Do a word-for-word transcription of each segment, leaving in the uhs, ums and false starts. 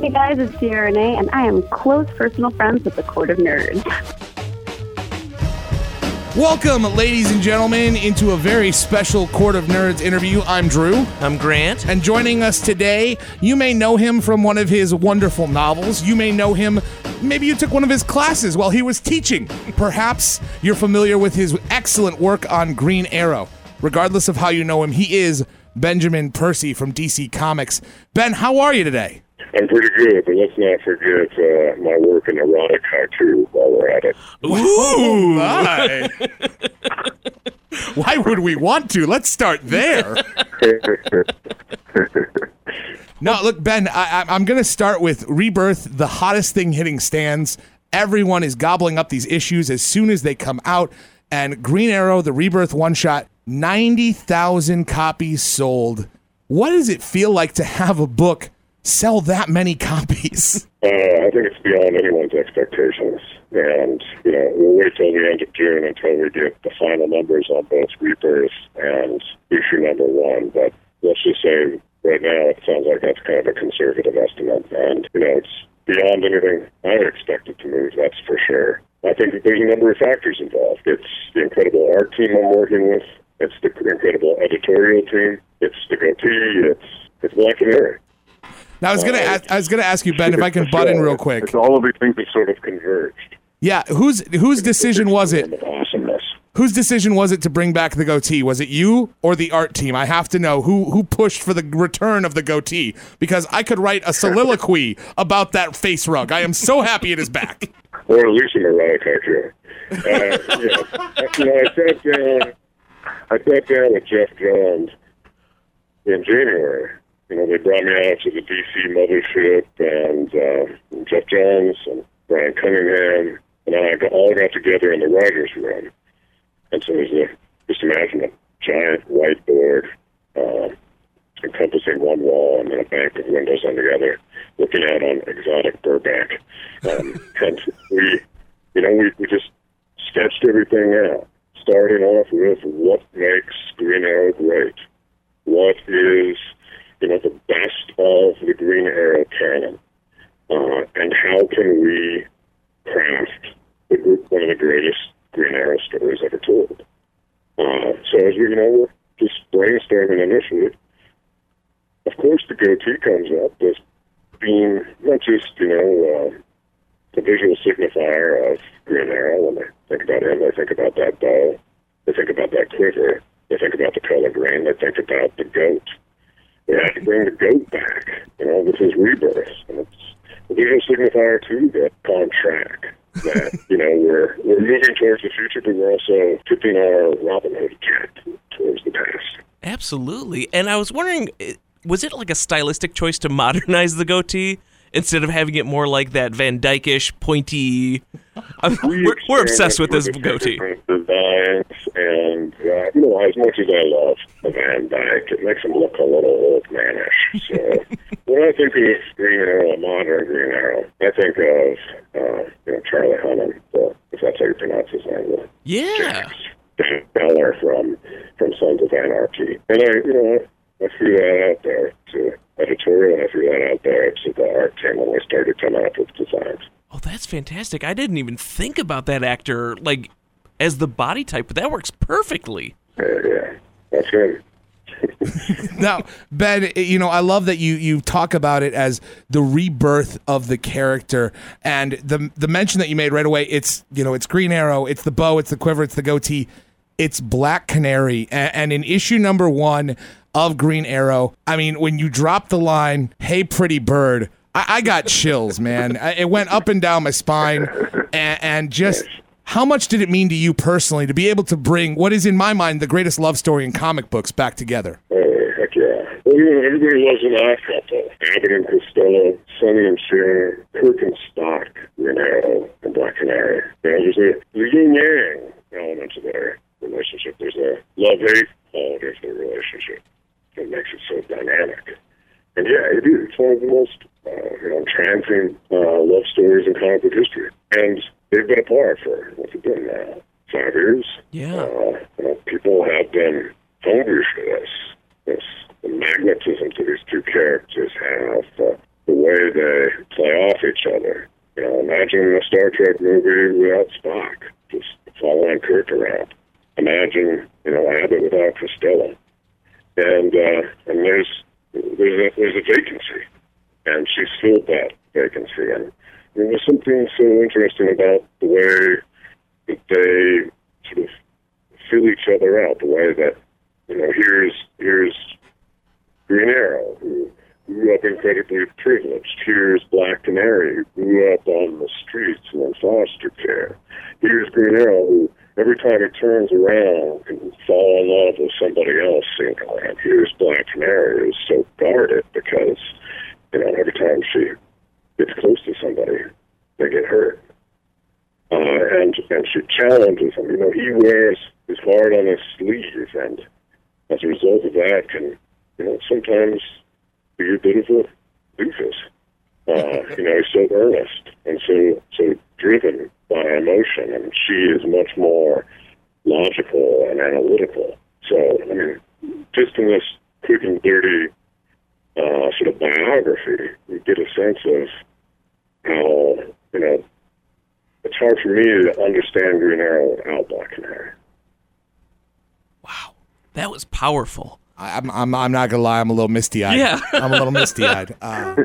Hey guys, it's Sierra Renee, and I am close personal friends with the Court of Nerds. Welcome, ladies and gentlemen, into a very special Court of Nerds interview. I'm Drew. I'm Grant. And joining us today, you may know him from one of his wonderful novels. You may know him, maybe you took one of his classes while he was teaching. Perhaps you're familiar with his excellent work on Green Arrow. Regardless of how you know him, he is Benjamin Percy from D C Comics. Ben, how are you today? I'm pretty good, but let's not forget uh, my work in erotic haiku while we're at it. Ooh, my. Why would we want to? Let's start there. No, look, Ben, I, I'm going to start with Rebirth, the hottest thing hitting stands. Everyone is gobbling up these issues as soon as they come out. And Green Arrow, the Rebirth one-shot, ninety thousand copies sold. What does it feel like to have a book sell that many copies? Uh, I think it's beyond anyone's expectations. And, you know, we'll wait till the end of June until we get the final numbers on both Rebirth and issue number one. But let's just say right now it sounds like that's kind of a conservative estimate. And, you know, it's beyond anything I expected to move, that's for sure. I think that there's a number of factors involved. It's the incredible art team I'm working with. It's the incredible editorial team. It's the goatee. It's, it's Black Canary. Now, I was gonna, ask, I was gonna ask you, Ben, if I can butt in real quick. It's all of these things that sort of converged. Yeah, whose whose decision was it? Awesomeness. Whose decision was it to bring back the goatee? Was it you or the art team? I have to know who who pushed for the return of the goatee, because I could write a soliloquy about that face rug. I am so happy it is back. Or at least an erotic haiku. Uh, you know, you know, I sat down. I sat down with Jeff Johns in January. You know, they brought me out to the D C mothership, and uh, Jeff Johns and Brian Cunningham and I got, all got together in the writer's room. And so there's a, just imagine a giant whiteboard uh, encompassing one wall and then a bank of windows on the other, looking out on exotic Burbank. Um, and we, you know, we, we just sketched everything out, starting off with what makes Green Arrow great. What is, you know, the best of the Green Arrow canon, uh, and how can we craft the group, one of the greatest Green Arrow stories ever told. Uh, so as we, you know, we're just brainstorming initially, of course the goatee comes up as being not just, you know, uh, the visual signifier of Green Arrow. When they think about him, they think about that bow, they think about that quiver, they think about the color green, they think about the goat. We have to bring the goat back. You know, this is Rebirth, and it's a visual signifier too that on track. That, you know, we're we're moving towards the future, but we're also tipping our Robin Hood cap towards the past. Absolutely. And I was wondering, was it like a stylistic choice to modernize the goatee instead of having it more like that Van Dyke-ish, pointy? We we're, we're obsessed with this goatee. Designs, and uh, you know, as much as I love the Van Dyke, it makes him look a little old manish. So when I think of Green Arrow, a modern Green Arrow, I think of uh, you know, Charlie Hunnam, uh, if that's how you pronounce his name. Yeah. Dan Beller from from Sons of Anarchy, and I, you know, I threw that out there to editorial, and I threw that out there to the art team when we started coming up with designs. Oh, that's fantastic. I didn't even think about that actor, like, as the body type, but that works perfectly. Uh, yeah, that's good. Now, Ben, you know, I love that you you talk about it as the rebirth of the character, and the the mention that you made right away. It's, you know, it's Green Arrow, it's the bow, it's the quiver, it's the goatee, it's Black Canary, and, and in issue number one of Green Arrow, I mean, when you drop the line, "Hey, pretty bird," I, I got chills, man. I, it went up and down my spine, and, and just. How much did it mean to you personally to be able to bring what is, in my mind, the greatest love story in comic books back together? Oh, heck yeah. Well, you know, everybody loves an odd couple. Abbott and Costello, Sonny and Cher, Kirk and Spock, Green Arrow, and Black Canary. You know, there's a, there's a yin-yang element to their relationship. There's a love-hate quality of their relationship that makes it so dynamic. And yeah, it is. It's one of the most uh, you know, entrancing uh, love stories in comic book history. And they've been apart for, what's it been now? Five years? Yeah. Uh, you know, people have been hungry for this. This the magnetism to these two characters have, uh, the way way they play off each other. You know, imagine a Star Trek movie without Spock, just following Kirk around. Imagine, you know, Abbott without Costello. And uh, and there's there's a, there's a vacancy, and she's filled that vacancy. And, and there's something so interesting about the way that they sort of fill each other out. The way that, you know, here's here's Green Arrow, who grew up incredibly privileged. Here's Black Canary, who grew up on the streets and in foster care. Here's Green Arrow, who every time he turns around can fall in love with somebody else seen around. Here's Black Canary, who's so guarded because, you know, every time she gets close to somebody, they get hurt. Uh, and and she challenges him. You know, he wears his heart on his sleeve, and as a result of that, can, you know, sometimes be a bit of a doofus. Uh, you know, he's so earnest and so so driven by emotion, and she is much more logical and analytical. So, I mean, just in this quick and dirty uh, sort of biography, you get a sense of how, you know, it's hard for me to understand Green Arrow without Black Canary. Wow, that was powerful. I'm I'm I'm not gonna lie, I'm a little misty eyed. Yeah. I'm a little misty eyed. Uh,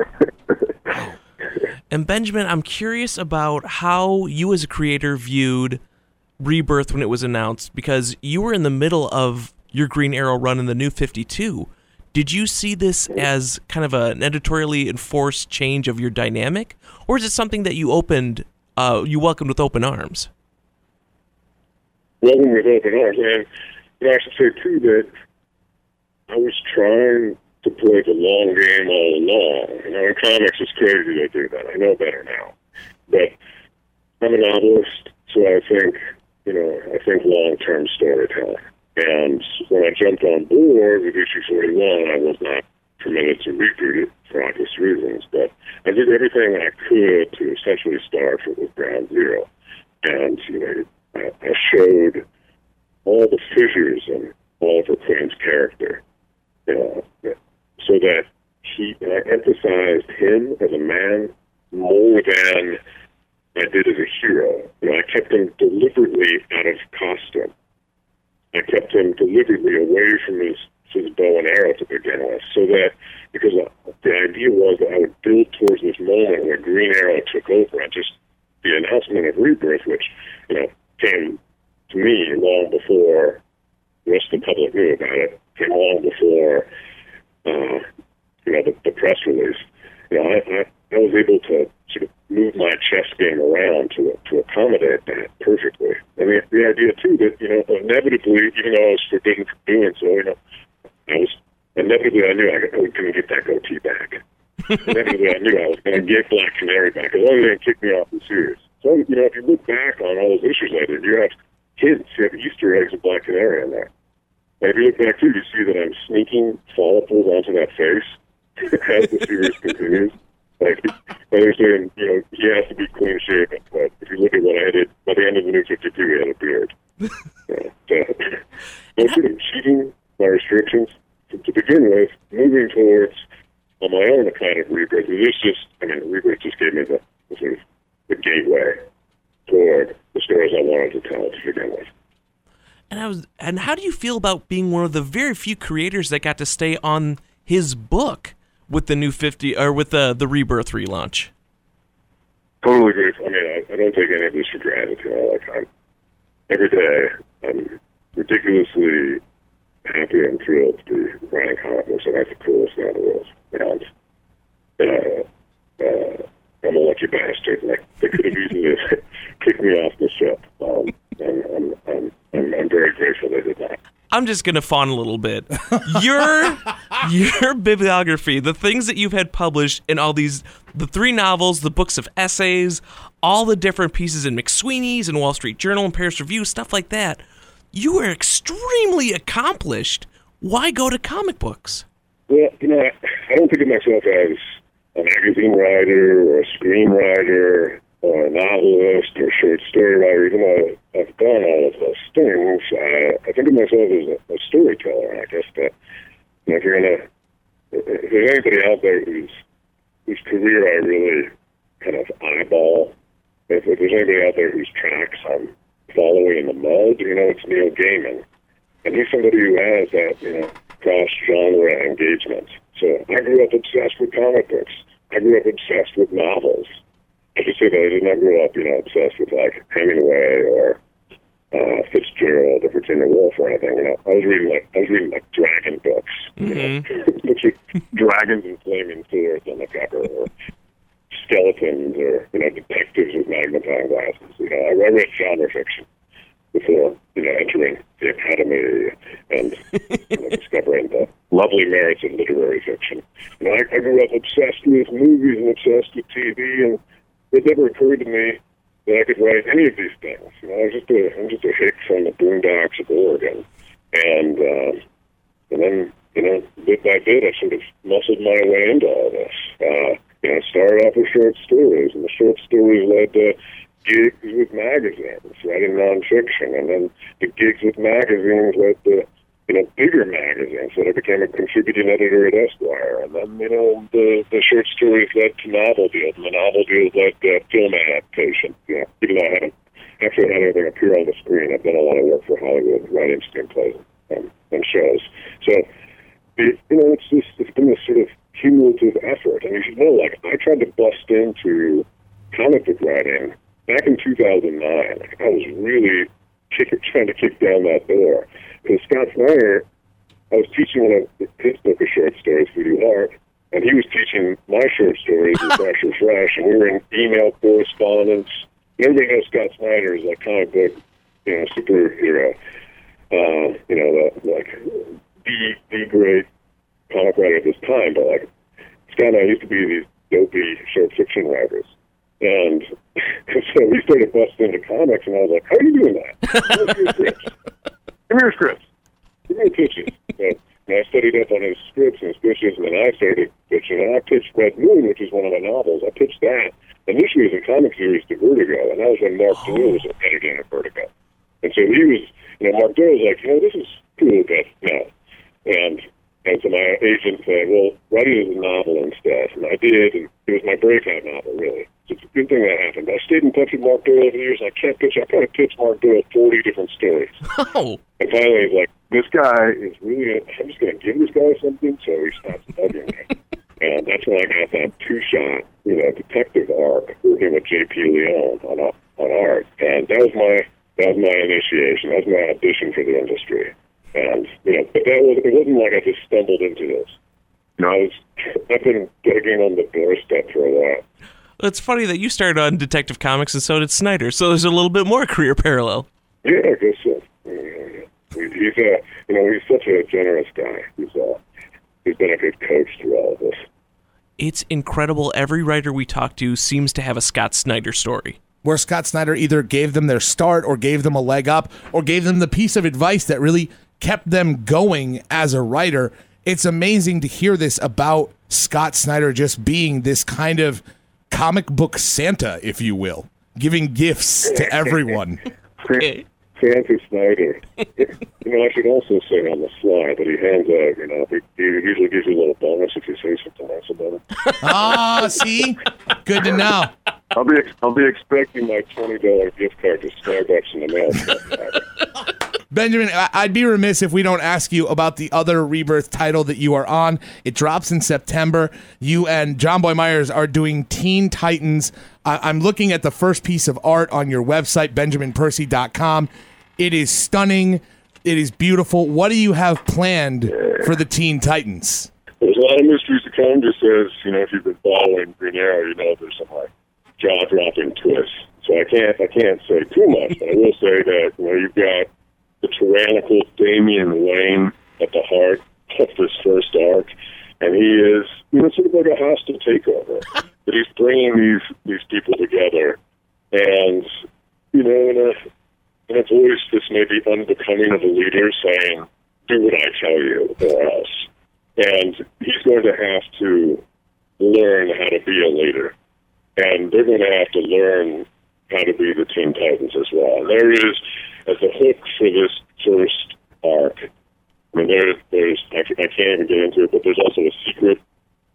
And Benjamin, I'm curious about how you as a creator viewed Rebirth when it was announced, because you were in the middle of your Green Arrow run in the New fifty-two. Did you see this as kind of a, an editorially enforced change of your dynamic, or is it something that you opened, uh, you welcomed with open arms? Welcome with open arms, and you know, I should say too that I was trying to play the long game all along. You know, in comics, it's crazy they do that. I know better now. But I'm a novelist, so I think, you know, I think long-term storytelling. And when I jumped on board with issue forty-one, I was not permitted to reboot it for obvious reasons, but I did everything I could to essentially start with ground zero. And, you know, I, I showed all the fissures in Oliver Queen's character, you know, so that he, I emphasized him as a man more than I did as a hero. You know, I kept him deliberately out of costume. I kept him deliberately away from his, his bow and arrow to begin with, so that, because the idea was that I would build towards this moment where Green Arrow took over. And just the announcement of Rebirth, which, you know, came to me long before the rest of the public knew about it, came long before Uh, you know, the, the press release. You know, I, I, I was able to sort of move my chess game around to to accommodate that perfectly. And the, the idea too that, you know, inevitably, even though I was forbidden from doing so, you know, I was inevitably I knew I, I was going to get that goatee back. Inevitably, I knew I was going to get Black Canary back, as long as they didn't kick me off the series. So, you know, if you look back on all those issues I did, you have hints, you have Easter eggs of Black Canary in there. And if you look back too, you see that I'm sneaking follicles onto that face as the series continues. Like, they're saying, you know, he has to be clean shaven, but if you look at what I did, by the end of the New fifty-two, he had a beard. Yeah, so, I'm sort of cheating my restrictions to, to begin with, moving towards, on my own, a kind of Rebirth. This just, I mean, Rebirth just gave me the, the sort of the gateway toward the stories I wanted to tell to begin with. And I was, and how do you feel about being one of the very few creators that got to stay on his book with the New fifty or with the the Rebirth relaunch? Totally grateful. I mean, I, I don't take any of this for granted. You know, like I'm every day, I'm ridiculously happy and thrilled to be writing comic books, and that's the coolest thing in the world. And uh, uh, I'm a lucky bastard. Like, they could have easily kicked me off the ship. Um, and I'm, I'm, I'm, I'm very grateful they did that. I'm just gonna fawn a little bit. Your your bibliography, the things that you've had published in all these, the three novels, the books of essays, all the different pieces in McSweeney's and Wall Street Journal and Paris Review, stuff like that. You are extremely accomplished. Why go to comic books? Well, you know, I, I don't think of myself as a magazine writer or a screenwriter or a novelist or a short story writer, even though I've done all of those things. I, I think of myself as a, a storyteller. I guess that, you know, if you're gonna, if there's anybody out there who's whose career I really kind of eyeball. If, if there's anybody out there whose tracks I'm following in the mud, you know, it's Neil Gaiman. And he's somebody who has that, you know, cross-genre engagement. So I grew up obsessed with comic books. I grew up obsessed with novels. I should say that I did not grow up, you know, obsessed with, like, Hemingway or uh, Fitzgerald or Virginia Woolf or anything. You know, I was reading, like, I was reading, like, dragon books. Mm-hmm. You know, which are dragons and flaming swords on the cover, or skeletons, or, you know, detectives with magnifying glasses. You know, I, I read genre fiction before, you know, entering the academy and you know, discovering the lovely merits of literary fiction. You know, I, I grew up obsessed with movies and obsessed with T V, and it never occurred to me that I could write any of these things. You know, I was just a, I'm just a hick from the boondocks of Oregon, and um, and then, you know, bit by bit, I sort of muscled my way into all this. Uh, you know, started off with short stories, and the short stories led to gigs with magazines, writing nonfiction, and then the gigs with magazines led to, you know, bigger magazines. So I became a contributing editor at Esquire, and then, you know, the, the short stories led to novel deals, and the novel deals led to film adaptation. You know, even though I haven't actually had anything appear on the screen, I've done a lot of work for Hollywood, writing screenplays and, and shows. So, it, you know, it's just, it's been this sort of cumulative effort, and you should know, like, I tried to bust into comic book writing back in two thousand nine. Like, I was really kick, trying to kick down that door. Because Scott Snyder, I was teaching one of his book of short stories, Voodoo Heart, and he was teaching my short stories with Fresh Fresh, and we were in email correspondence. Everybody knows Scott Snyder is like comic book, you know, superhero. Uh, you know, the, like the the great comic writer of this time. But like Scott and I used to be these dopey short fiction writers. And so we started busting into comics, and I was like, how are you doing that? Give me your scripts. Give me your scripts. Give me your pitches. So, and I studied up on his scripts and his pitches, and then I started pitching. And I pitched Red Moon, which is one of my novels. I pitched that initially as a comic series to Vertigo, and that was when Mark Doyle was editing at Vertigo. And so he was, you know, Mark Doyle was like, you know, this is cool, but no. And And so my agent said, well, write it as a novel instead. And I did, and it was my breakout novel, really. So it's a good thing that happened. I stayed in touch with Mark Doyle over the years, and I kept pitching. I kind of pitched Mark Doyle forty different stories. Oh. And finally, he's like, this guy is really, I'm just going to give this guy something, so he stops bugging me. And that's when I got that two-shot, you know, detective arc working with J P. Leone on, on art. And that was my, that was my initiation. That was my audition for the industry. And, you know, but that was, it wasn't like I just stumbled into this. You know, I was, I've been getting on the doorstep for a while. Well, it's funny that you started on Detective Comics and so did Snyder, so there's a little bit more career parallel. Yeah, I guess so. Yeah, yeah. He's a, you know, he's such a generous guy. He's uh, he's been a good coach through all of this. It's incredible. Every writer we talk to seems to have a Scott Snyder story, where Scott Snyder either gave them their start or gave them a leg up or gave them the piece of advice that really kept them going as a writer. It's amazing to hear this about Scott Snyder just being this kind of comic book Santa, if you will, giving gifts to everyone. Okay. Santa Snyder. You know, I should also say on the fly that he hands out, you know, he, he usually gives you a little bonus if you say something nice about it. Ah, see? Good to know. I'll be I'll be expecting my twenty dollar gift card to Starbucks in the mail. Benjamin, I'd be remiss if we don't ask you about the other Rebirth title that you are on. It drops in September. You and John Boy Myers are doing Teen Titans. I'm looking at the first piece of art on your website, benjamin percy dot com. It is stunning. It is beautiful. What do you have planned for the Teen Titans? There's a lot of mysteries to come. Just as, you know, if you've been following Green Arrow, you know there's some like jaw-dropping twists. So I can't I can't say too much, but I will say that, you know, you've got the tyrannical Damian Wayne at the heart of this first arc, and he is, you know, sort of like a hostile takeover. But he's bringing these these people together, and, you know, in a, in a voice that's maybe unbecoming of a leader, saying, "Do what I tell you, or else." And he's going to have to learn how to be a leader, and they're going to have to learn how to be the Teen Titans as well. And there is, as the hook for this first arc, I mean, there, there's, I, I can't even get into it, but there's also a secret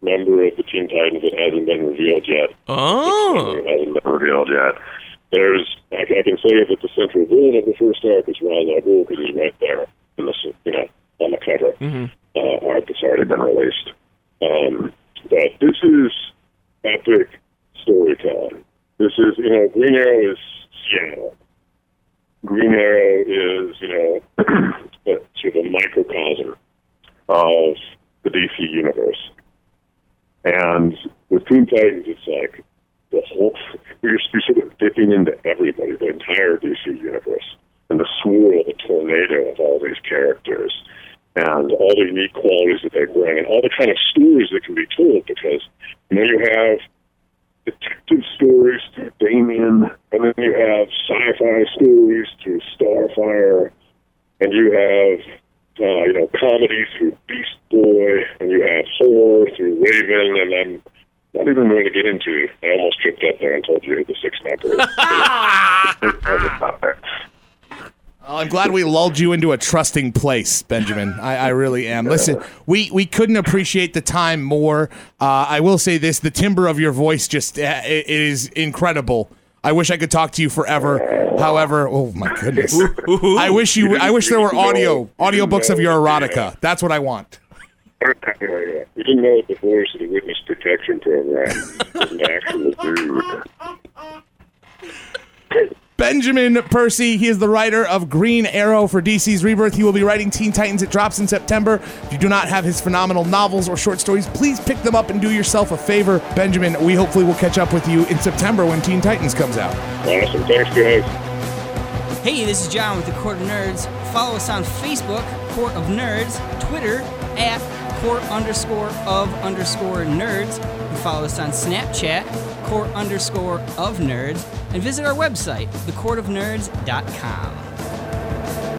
member of the Teen Titans that hasn't been revealed yet. Oh. It hasn't been revealed yet. There's, I, I can say that the central villain of the first arc is Ra's al Ghul because he's right there in the, you know, on the cover. Mm-hmm. Uh, art that's already been released. Um, but this is epic storytelling. This is, you know, Green Arrow is Seattle. Green Arrow is, you know, sort of a microcosm of the D C universe. And with Teen Titans, it's like the whole, you're sort of dipping into everybody, the entire D C universe, and the swirl, the tornado of all these characters, and all the unique qualities that they bring, and all the kind of stories that can be told, because you know, you have detective stories through Damien, and then you have sci-fi stories through Starfire, and you have uh, you know comedy through Beast Boy, and you have horror through Raven, and I'm not even going to get into. I almost tripped up there and told you the six numbers. Well, I'm glad we lulled you into a trusting place, Benjamin. I, I really am. Listen, we, we couldn't appreciate the time more. Uh, I will say this, the timbre of your voice just uh, it, it is incredible. I wish I could talk to you forever. However, oh my goodness. I wish you I wish there were audio audiobooks of your erotica. That's what I want. You didn't know the voice of the Witness Protection Program was an actual dude. Benjamin Percy, he is the writer of Green Arrow for D C's Rebirth. He will be writing Teen Titans. It drops in September. If you do not have his phenomenal novels or short stories, please pick them up and do yourself a favor. Benjamin, we hopefully will catch up with you in September when Teen Titans comes out. Awesome. Thanks, guys. Hey, this is John with the Court of Nerds. Follow us on Facebook, Court of Nerds, Twitter, at Court underscore of underscore nerds. You follow us on Snapchat, Court underscore of nerds, and visit our website, the court of nerds dot com.